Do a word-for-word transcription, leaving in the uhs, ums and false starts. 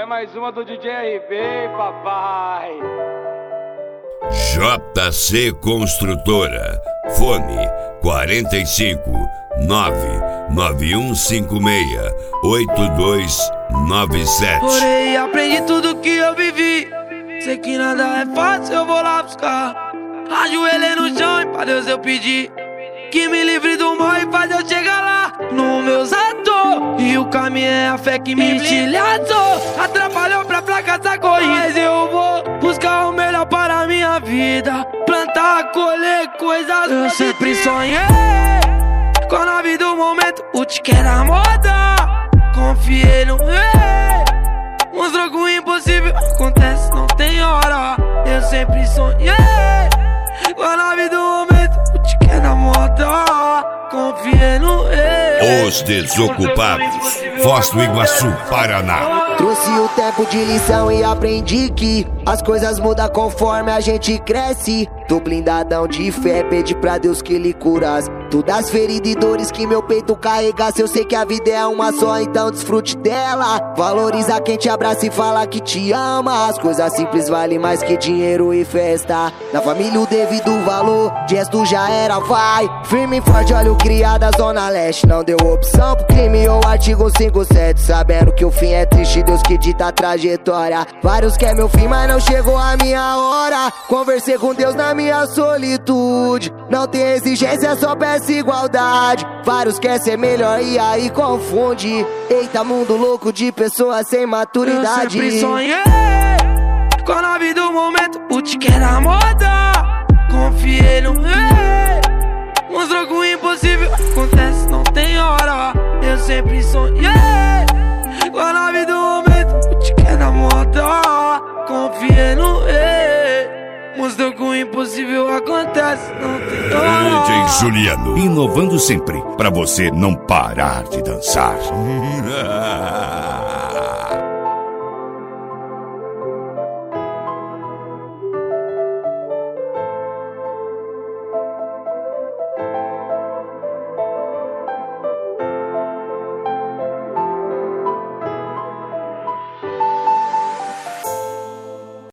É mais uma do D J R B, papai. J C Construtora. Fone quarenta e cinco, nove nove um cinco seis, oito dois nove sete. Orei, aprendi tudo que eu vivi. Sei que nada é fácil, eu vou lá buscar. Ajoelhei no chão e pra Deus eu pedi que me livre do mal e faz eu chegar lá no meus atos. E o caminho é a fé que me tilhazou. Atrapalhou pra fracassar corrida, mas eu vou buscar o melhor para a minha vida. Plantar, colher coisas. Eu sempre sonhei com a nave do momento, o tique da moda. Confiei no rei, mostrou que o impossível acontece, não tem hora. Eu sempre sonhei com a nave do momento, o tique da moda. Confiei no rei. Os Desocupados, Foz do Iguaçu, Paraná. Trouxe o tempo de lição e aprendi que as coisas mudam conforme a gente cresce. Tô blindadão de fé, pedi pra Deus que Ele curasse todas as feridas e dores que meu peito carregasse. Eu sei que a vida é uma só, então desfrute dela. Valoriza quem te abraça e fala que te ama. As coisas simples valem mais que dinheiro e festa. Na família o devido valor, gesto já era, vai. Firme e forte, olha o criado da Zona Leste. Não deu opção pro crime ou artigo cinquenta e sete, sabendo que o fim é triste, Deus que dita a trajetória. Vários quer meu fim, mas não chegou a minha hora. Conversei com Deus na minha solitude. Não tem exigência, só peço igualdade. Vários quer ser melhor e aí confunde. Eita, mundo louco de pessoas sem maturidade. Eu sempre sonhei com a nave do momento, o tique da moda. Confiei no rei, mostrou que o impossível acontece, não tem hora. Eu sempre sonhei com a nave do momento, o tique da moda. Confiei no rei, mostrou que o impossível acontece, não tem hora. D J Juliano, inovando sempre, pra você não parar de dançar.